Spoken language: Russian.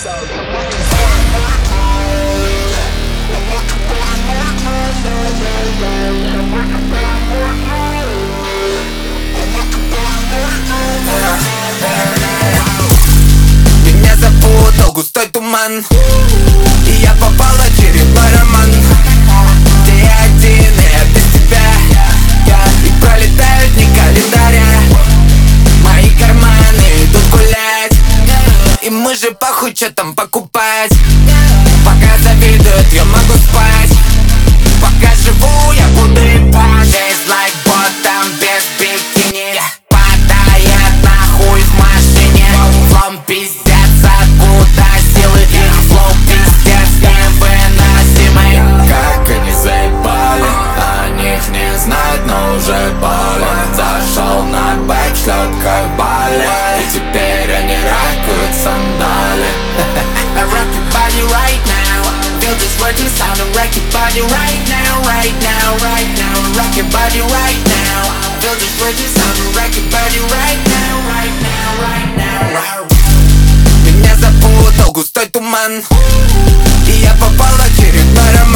Меня запутал густой туман, и я попал в очередной роман. Ты один, и я без тебя. И пролетают дни календаря. Мои карманы идут гулять, и мы же похуй, чё там покупать. Пока завидуют, я могу спать. Пока живу, я буду ебать. Taste like ботом без бикини. Падает нахуй в машине. Флом пиздец, откуда силы их флоу пиздец невыносимый. Как они заебали, о них не знают, но уже болен. Зашел на бэк, шлет как Бали, и теперь они ракают сандали. I rock your body right now. Feel this working sound and rock your body right now, right now, right now. Rock your body right now. Feel this working sound and rock your body right now, right now, right now. Меня запутал густой туман, и я попал в очередной роман.